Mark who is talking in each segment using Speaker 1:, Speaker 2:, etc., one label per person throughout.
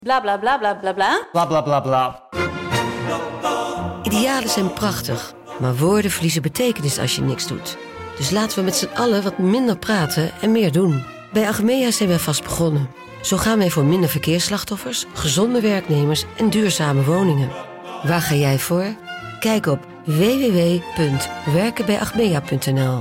Speaker 1: Bla bla bla bla bla bla.
Speaker 2: Bla bla bla bla.
Speaker 3: Idealen zijn prachtig, maar woorden verliezen betekenis als je niks doet. Dus laten we met z'n allen wat minder praten en meer doen. Bij Achmea zijn wij vast begonnen. Zo gaan wij voor minder verkeersslachtoffers, gezonde werknemers en duurzame woningen. Waar ga jij voor? Kijk op www.werkenbijachmea.nl.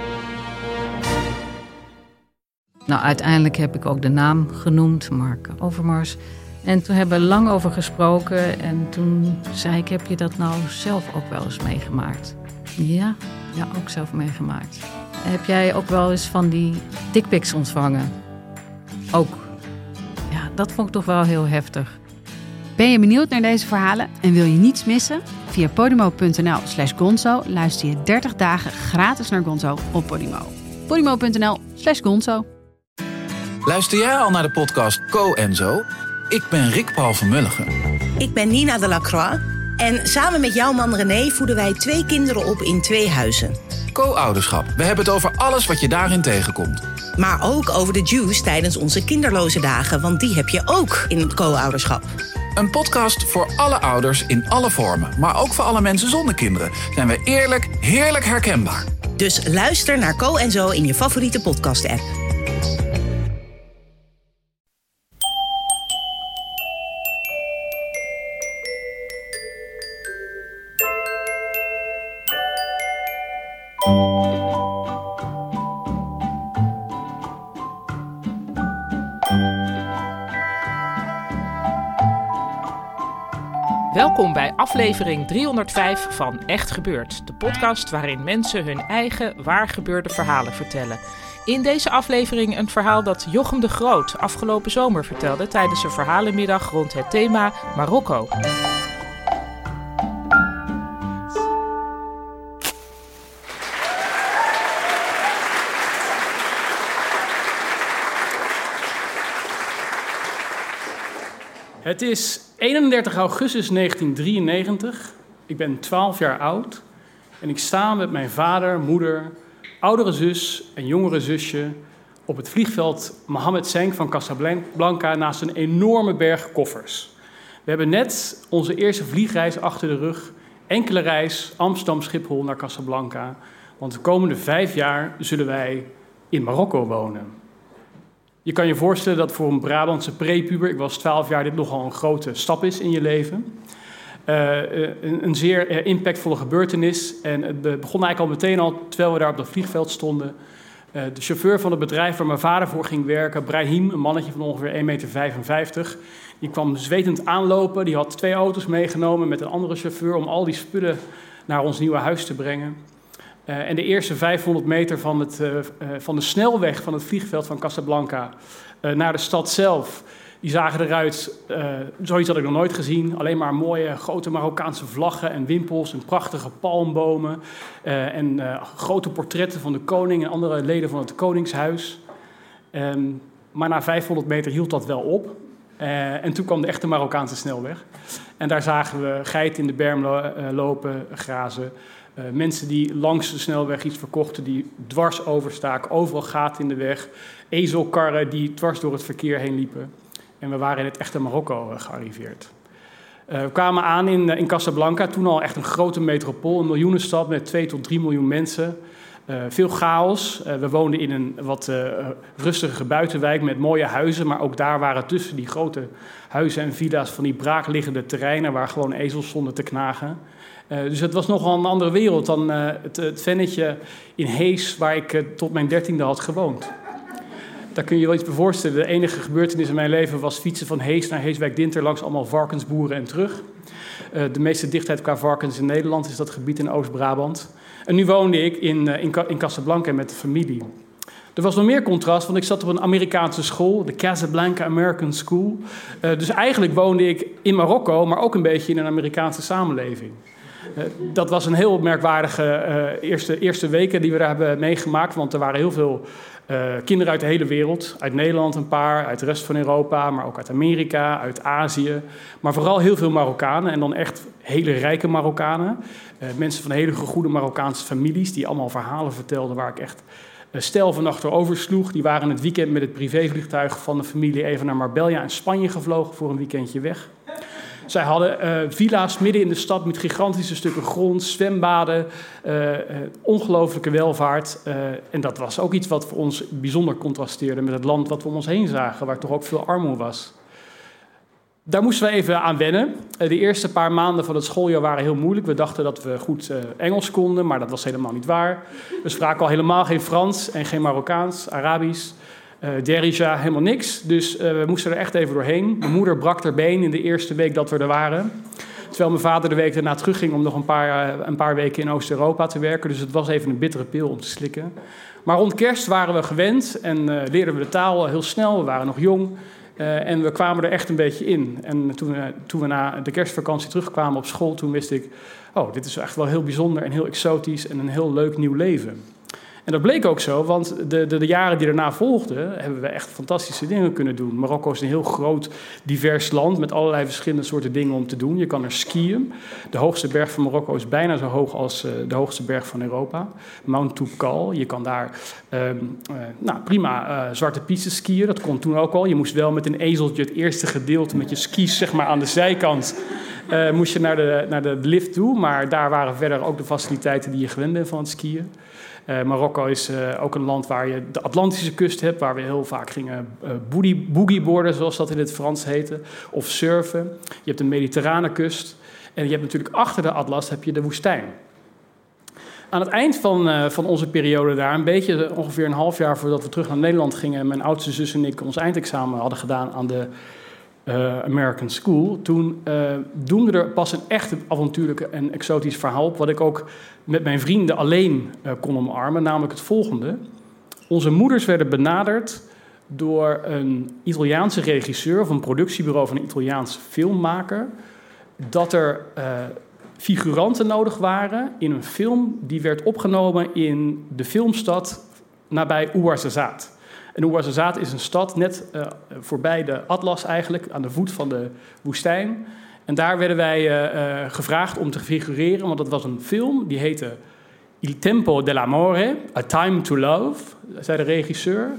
Speaker 4: Nou, uiteindelijk heb ik ook de naam genoemd, Mark Overmars. En toen hebben we lang over gesproken. En toen zei ik, heb je dat nou zelf ook wel eens meegemaakt? Ja, ook zelf meegemaakt. Heb jij ook wel eens van die dickpics ontvangen? Ook. Ja, dat vond ik toch wel heel heftig.
Speaker 5: Ben je benieuwd naar deze verhalen en wil je niets missen? Via podimo.nl/Gonzo luister je 30 dagen gratis naar Gonzo op Podimo. podimo.nl/Gonzo.
Speaker 6: Luister jij al naar de podcast Co en Zo? Ik ben Rick Paul van Mulligen.
Speaker 7: Ik ben Nina de Lacroix. En samen met jouw man René voeden wij 2 kinderen op in 2 huizen.
Speaker 6: Co-ouderschap. We hebben het over alles wat je daarin tegenkomt.
Speaker 7: Maar ook over de juice tijdens onze kinderloze dagen. Want die heb je ook in het co-ouderschap.
Speaker 6: Een podcast voor alle ouders in alle vormen. Maar ook voor alle mensen zonder kinderen. Zijn we eerlijk, heerlijk herkenbaar.
Speaker 7: Dus luister naar Co en Zo in je favoriete podcast-app.
Speaker 8: Welkom bij aflevering 305 van Echt Gebeurd. De podcast waarin mensen hun eigen waargebeurde verhalen vertellen. In deze aflevering een verhaal dat Jochem de Groot afgelopen zomer vertelde tijdens een verhalenmiddag rond het thema Marokko.
Speaker 9: Het is 31 augustus 1993. Ik ben 12 jaar oud en ik sta met mijn vader, moeder, oudere zus en jongere zusje op het vliegveld Mohammed VI van Casablanca naast een enorme berg koffers. We hebben net onze eerste vliegreis achter de rug, enkele reis Amsterdam-Schiphol naar Casablanca, want de komende 5 jaar zullen wij in Marokko wonen. Je kan je voorstellen dat voor een Brabantse prepuber, ik was 12 jaar, dit nogal een grote stap is in je leven. Een zeer impactvolle gebeurtenis. En het begon eigenlijk al terwijl we daar op dat vliegveld stonden. De chauffeur van het bedrijf waar mijn vader voor ging werken, Brahim, een mannetje van ongeveer 1,55 meter, die kwam zwetend aanlopen. Die had 2 auto's meegenomen met een andere chauffeur om al die spullen naar ons nieuwe huis te brengen. En de eerste 500 meter van de snelweg van het vliegveld van Casablanca naar de stad zelf, die zagen eruit, zoiets had ik nog nooit gezien. Alleen maar mooie grote Marokkaanse vlaggen en wimpels en prachtige palmbomen. En grote portretten van de koning en andere leden van het koningshuis. Maar na 500 meter hield dat wel op. En toen kwam de echte Marokkaanse snelweg. En daar zagen we geiten in de berm lopen, grazen. Mensen die langs de snelweg iets verkochten, die dwars overstaken, overal gaten in de weg. Ezelkarren die dwars door het verkeer heen liepen. En we waren in het echte Marokko gearriveerd. We kwamen aan in Casablanca, toen al echt een grote metropool, een miljoenenstad met 2 tot 3 miljoen mensen. Veel chaos. We woonden in een wat rustige buitenwijk met mooie huizen, maar ook daar waren tussen die grote huizen en villa's van die braakliggende terreinen waar gewoon ezels stonden te knagen. Dus het was nogal een andere wereld dan het vennetje in Hees waar ik tot mijn 13e had gewoond. Daar kun je je wel iets bij voorstellen. De enige gebeurtenis in mijn leven was fietsen van Hees naar Heeswijk-Dinter langs allemaal varkensboeren en terug. De meeste dichtheid qua varkens in Nederland is dat gebied in Oost-Brabant. En nu woonde ik in Casablanca met de familie. Er was nog meer contrast, want ik zat op een Amerikaanse school, de Casablanca American School. Dus eigenlijk woonde ik in Marokko, maar ook een beetje in een Amerikaanse samenleving. Dat was een heel merkwaardige eerste weken die we daar hebben meegemaakt. Want er waren heel veel kinderen uit de hele wereld. Uit Nederland een paar, uit de rest van Europa, maar ook uit Amerika, uit Azië. Maar vooral heel veel Marokkanen en dan echt hele rijke Marokkanen. Mensen van hele goede Marokkaanse families die allemaal verhalen vertelden waar ik echt stel van achterover sloeg. Die waren het weekend met het privévliegtuig van de familie even naar Marbella in Spanje gevlogen voor een weekendje weg. Zij hadden villa's midden in de stad met gigantische stukken grond, zwembaden, ongelooflijke welvaart. En dat was ook iets wat voor ons bijzonder contrasteerde met het land wat we om ons heen zagen, waar toch ook veel armoede was. Daar moesten we even aan wennen. De eerste paar maanden van het schooljaar waren heel moeilijk. We dachten dat we goed Engels konden, maar dat was helemaal niet waar. We spraken al helemaal geen Frans en geen Marokkaans, Arabisch. Derija, helemaal niks. Dus we moesten er echt even doorheen. Mijn moeder brak haar been in de eerste week dat we er waren. Terwijl mijn vader de week daarna terugging om nog een paar weken in Oost-Europa te werken. Dus het was even een bittere pil om te slikken. Maar rond kerst waren we gewend en leerden we de taal heel snel. We waren nog jong en we kwamen er echt een beetje in. En toen we na de kerstvakantie terugkwamen op school, toen wist ik, oh, dit is echt wel heel bijzonder en heel exotisch en een heel leuk nieuw leven. En dat bleek ook zo, want de jaren die daarna volgden, hebben we echt fantastische dingen kunnen doen. Marokko is een heel groot, divers land met allerlei verschillende soorten dingen om te doen. Je kan er skiën. De hoogste berg van Marokko is bijna zo hoog als de hoogste berg van Europa. Mount Toubkal. Je kan daar prima zwarte piste skiën. Dat kon toen ook al. Je moest wel met een ezeltje het eerste gedeelte met je skis zeg maar, aan de zijkant moest je naar de lift toe. Maar daar waren verder ook de faciliteiten die je gewend bent van het skiën. Marokko is ook een land waar je de Atlantische kust hebt, waar we heel vaak gingen boogieboarden, zoals dat in het Frans heette, of surfen. Je hebt de mediterrane kust en je hebt natuurlijk achter de Atlas heb je de woestijn. Aan het eind van onze periode daar, een beetje ongeveer een half jaar voordat we terug naar Nederland gingen, mijn oudste zus en ik ons eindexamen hadden gedaan aan de American School. Toen doemde er pas een echt avontuurlijke en exotisch verhaal op, wat ik ook met mijn vrienden alleen kon omarmen, namelijk het volgende. Onze moeders werden benaderd door een Italiaanse regisseur of een productiebureau van een Italiaans filmmaker, dat er figuranten nodig waren in een film die werd opgenomen in de filmstad nabij Ouarzazate. En Ouarzazate is een stad net voorbij de Atlas eigenlijk, aan de voet van de woestijn. En daar werden wij gevraagd om te figureren, want dat was een film die heette Il Tempo dell'Amore, A Time to Love, zei de regisseur.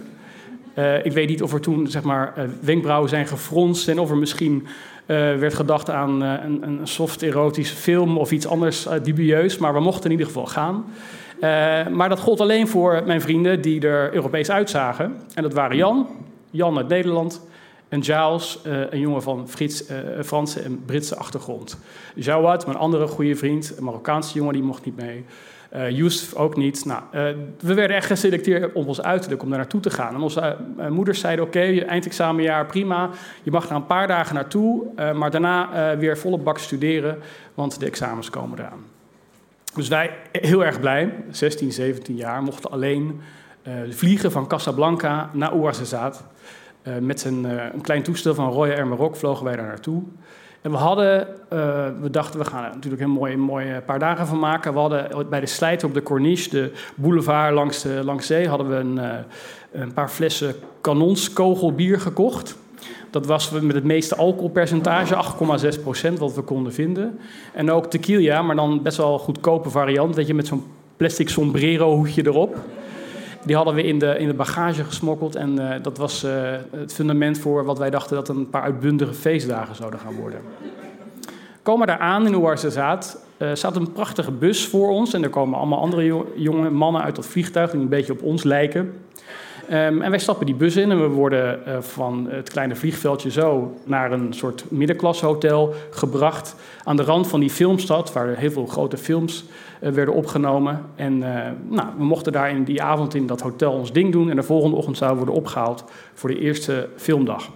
Speaker 9: Ik weet niet of er toen zeg maar, wenkbrauwen zijn gefronst en of er misschien werd gedacht aan een soft erotische film of iets anders dubieus, maar we mochten in ieder geval gaan. Maar dat gold alleen voor mijn vrienden die er Europees uitzagen. En dat waren Jan uit Nederland en Giles, een jongen van Franse en Britse achtergrond. Jawad, mijn andere goede vriend, een Marokkaanse jongen, die mocht niet mee. Youssef ook niet. Nou, we werden echt geselecteerd om ons uiterlijk om daar naartoe te gaan. En onze moeders zeiden, oké, je eindexamenjaar, prima. Je mag er een paar dagen naartoe, maar daarna weer volle bak studeren, want de examens komen eraan. Dus wij, heel erg blij, 16, 17 jaar, mochten alleen vliegen van Casablanca naar Ouarzazate. Met een klein toestel van Royal Air Maroc vlogen wij daar naartoe. En we dachten, we gaan er natuurlijk een mooi paar dagen van maken. We hadden bij de Slijter op de Corniche, de boulevard langs zee, hadden we een paar flessen kanonskogelbier gekocht. Dat was met het meeste alcoholpercentage, 8,6% wat we konden vinden. En ook tequila, maar dan best wel een goedkope variant. Weet je, met zo'n plastic sombrero hoedje erop. Die hadden we in de bagage gesmokkeld. En dat was het fundament voor wat wij dachten dat een paar uitbundige feestdagen zouden gaan worden. We komen daar aan in Ouarzazate. Staat een prachtige bus voor ons. En er komen allemaal andere jonge mannen uit dat vliegtuig die een beetje op ons lijken. En wij stappen die bus in en we worden van het kleine vliegveldje zo naar een soort middenklassehotel gebracht. Aan de rand van die filmstad, waar heel veel grote films werden opgenomen. En we mochten daar in die avond in dat hotel ons ding doen. En de volgende ochtend zouden we worden opgehaald voor de eerste filmdag.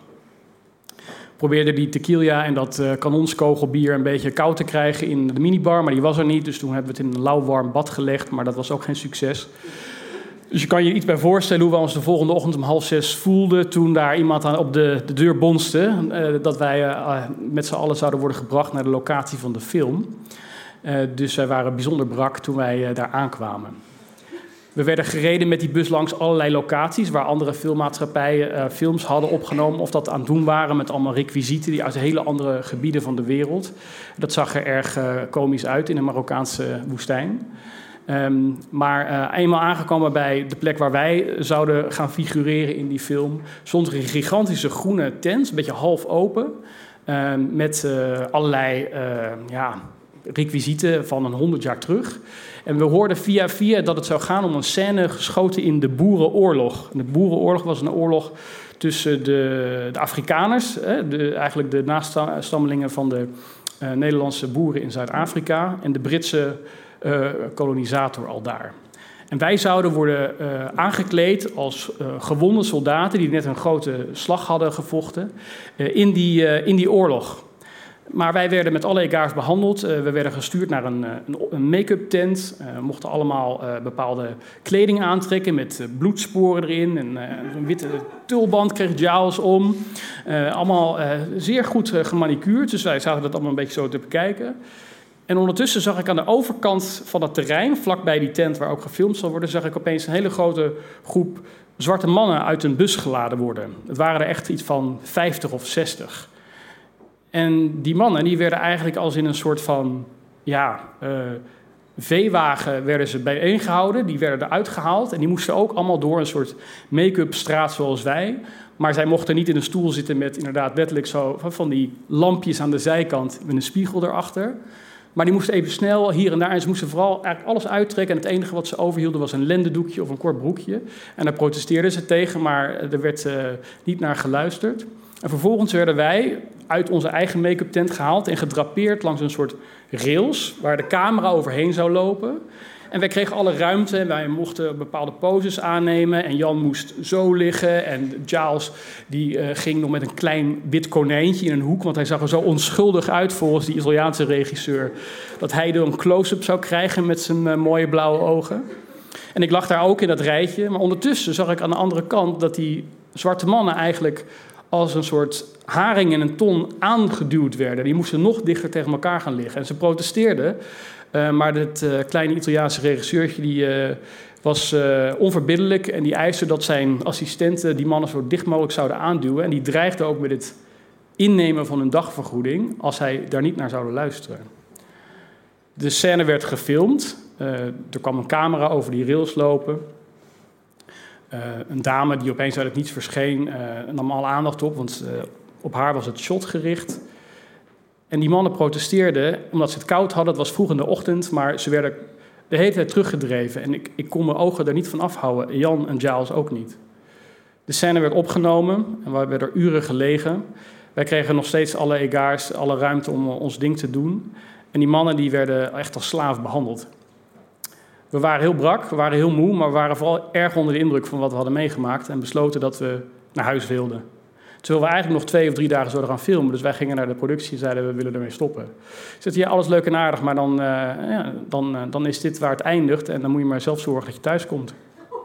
Speaker 9: We probeerden die tequila en dat kanonskogelbier een beetje koud te krijgen in de minibar, maar die was er niet. Dus toen hebben we het in een lauw-warm bad gelegd, maar dat was ook geen succes. Dus je kan je iets bij voorstellen hoe we ons de volgende ochtend om 5:30 voelden toen daar iemand op de deur bonste. Dat wij met z'n allen zouden worden gebracht naar de locatie van de film. Dus wij waren bijzonder brak toen wij daar aankwamen. We werden gereden met die bus langs allerlei locaties waar andere filmmaatschappijen films hadden opgenomen of dat aan het doen waren met allemaal requisieten die uit hele andere gebieden van de wereld. Dat zag er erg komisch uit in de Marokkaanse woestijn. Maar eenmaal aangekomen bij de plek waar wij zouden gaan figureren in die film, stond er een gigantische groene tent, een beetje half open, met allerlei requisieten van 100 jaar terug. En we hoorden via dat het zou gaan om een scène geschoten in de Boerenoorlog. En de Boerenoorlog was een oorlog tussen de Afrikaners, eigenlijk de nastammelingen van de Nederlandse boeren in Zuid-Afrika, en de Britse kolonisator al daar. En wij zouden worden aangekleed als gewonde soldaten die net een grote slag hadden gevochten in die oorlog. Maar wij werden met alle egaars behandeld. We werden gestuurd naar een make-up tent. Mochten allemaal bepaalde kleding aantrekken met bloedsporen erin. En een witte tulband kreeg Giles om. Allemaal zeer goed gemanicuurd. Dus wij zagen dat allemaal een beetje zo te bekijken. En ondertussen zag ik aan de overkant van het terrein, vlakbij die tent waar ook gefilmd zal worden, zag ik opeens een hele grote groep zwarte mannen uit een bus geladen worden. Het waren er echt iets van 50 of 60. En die mannen die werden eigenlijk als in een soort van veewagen werden ze bijeengehouden. Die werden eruit gehaald en die moesten ook allemaal door een soort make-up straat zoals wij. Maar zij mochten niet in een stoel zitten met inderdaad letterlijk zo van die lampjes aan de zijkant met een spiegel erachter. Maar die moesten even snel hier en daar en ze moesten vooral eigenlijk alles uittrekken. En het enige wat ze overhielden was een lendendoekje of een kort broekje. En daar protesteerden ze tegen, maar er werd niet naar geluisterd. En vervolgens werden wij uit onze eigen make-up tent gehaald en gedrapeerd langs een soort rails waar de camera overheen zou lopen. En wij kregen alle ruimte en wij mochten bepaalde poses aannemen. En Jan moest zo liggen en Giles die ging nog met een klein wit konijntje in een hoek, want hij zag er zo onschuldig uit volgens die Italiaanse regisseur, dat hij er een close-up zou krijgen met zijn mooie blauwe ogen. En ik lag daar ook in dat rijtje, maar ondertussen zag ik aan de andere kant dat die zwarte mannen eigenlijk als een soort haring in een ton aangeduwd werden. Die moesten nog dichter tegen elkaar gaan liggen. En ze protesteerden, maar het kleine Italiaanse regisseurtje die was onverbiddelijk en die eiste dat zijn assistenten die mannen zo dicht mogelijk zouden aanduwen. En die dreigde ook met het innemen van hun dagvergoeding als zij daar niet naar zouden luisteren. De scène werd gefilmd. Er kwam een camera over die rails lopen. Een dame die opeens uit het niets verscheen, nam alle aandacht op, want op haar was het shot gericht. En die mannen protesteerden omdat ze het koud hadden. Het was vroeg in de ochtend, maar ze werden de hele tijd teruggedreven. En ik kon mijn ogen er niet van afhouden. Jan en Giles ook niet. De scène werd opgenomen en we hebben er uren gelegen. Wij kregen nog steeds alle egaars, alle ruimte om ons ding te doen. En die mannen die werden echt als slaaf behandeld. We waren heel brak, we waren heel moe, maar we waren vooral erg onder de indruk van wat we hadden meegemaakt en besloten dat we naar huis wilden. Terwijl we eigenlijk nog 2 of 3 dagen zouden gaan filmen. Dus wij gingen naar de productie en zeiden we willen ermee stoppen. Ik zei, ja, alles leuk en aardig, maar dan is dit waar het eindigt en dan moet je maar zelf zorgen dat je thuis komt.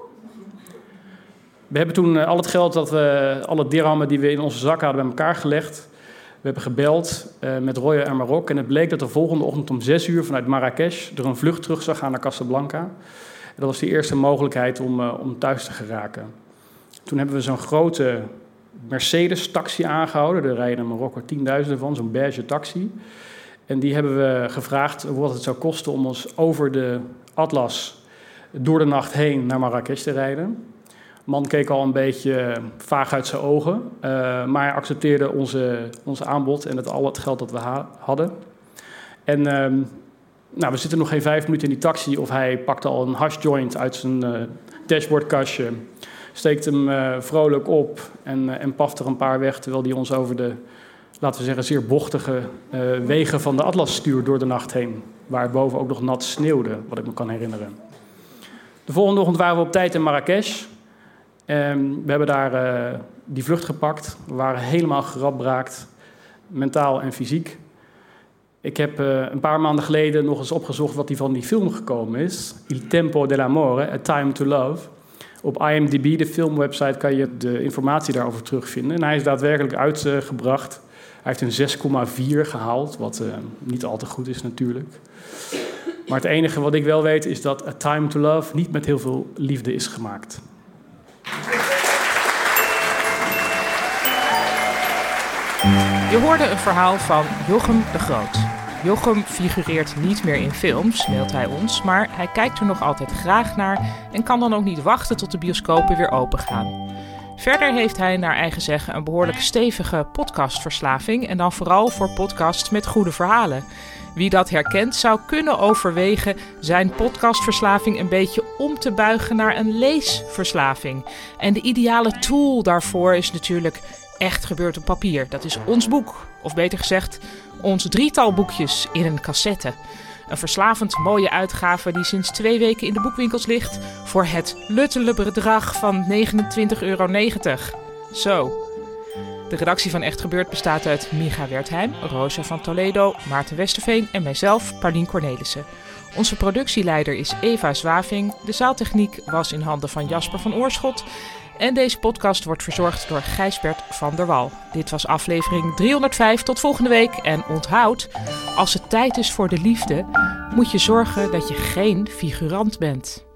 Speaker 9: We hebben toen al het geld alle dirhammen die we in onze zak hadden bij elkaar gelegd. We hebben gebeld met Roya en Marok en het bleek dat de volgende ochtend om 6 uur vanuit Marrakesh er een vlucht terug zou gaan naar Casablanca. En dat was de eerste mogelijkheid om thuis te geraken. Toen hebben we zo'n grote Mercedes-taxi aangehouden. Er rijden in Marokko 10.000 van, zo'n beige taxi. En die hebben we gevraagd wat het zou kosten om ons over de Atlas door de nacht heen naar Marrakesh te rijden. De man keek al een beetje vaag uit zijn ogen, maar hij accepteerde onze aanbod en al het geld dat we hadden. En we zitten nog geen 5 minuten in die taxi of hij pakte al een hashjoint uit zijn dashboardkastje, steekt hem vrolijk op en paft er een paar weg, terwijl hij ons over de, laten we zeggen, zeer bochtige wegen van de Atlas stuurt door de nacht heen, waar boven ook nog nat sneeuwde, wat ik me kan herinneren. De volgende ochtend waren we op tijd in Marrakesh. We hebben daar die vlucht gepakt. We waren helemaal geradbraakt, mentaal en fysiek. Ik heb een paar maanden geleden nog eens opgezocht wat die van die film gekomen is. Il Tempo dell'Amore, A Time to Love. Op IMDb, de filmwebsite, kan je de informatie daarover terugvinden. En hij is daadwerkelijk uitgebracht. Hij heeft een 6,4 gehaald, wat niet al te goed is natuurlijk. Maar het enige wat ik wel weet is dat A Time to Love niet met heel veel liefde is gemaakt.
Speaker 8: Je hoorde een verhaal van Jochem de Groot. Jochem figureert niet meer in films, mailt hij ons, maar hij kijkt er nog altijd graag naar en kan dan ook niet wachten tot de bioscopen weer open gaan. Verder heeft hij naar eigen zeggen een behoorlijk stevige podcastverslaving en dan vooral voor podcasts met goede verhalen. Wie dat herkent zou kunnen overwegen zijn podcastverslaving een beetje om te buigen naar een leesverslaving. En de ideale tool daarvoor is natuurlijk Echt Gebeurd op papier. Dat is ons boek, of beter gezegd ons 3-tal boekjes in een cassette. Een verslavend mooie uitgave die sinds 2 weken in de boekwinkels ligt voor het luttele bedrag van €29,90. Zo. De redactie van Echt Gebeurd bestaat uit Micha Wertheim, Rosa van Toledo, Maarten Westerveen en mijzelf, Paulien Cornelissen. Onze productieleider is Eva Zwaving. De zaaltechniek was in handen van Jasper van Oorschot. En deze podcast wordt verzorgd door Gijsbert van der Wal. Dit was aflevering 305. Tot volgende week. En onthoud, als het tijd is voor de liefde, moet je zorgen dat je geen figurant bent.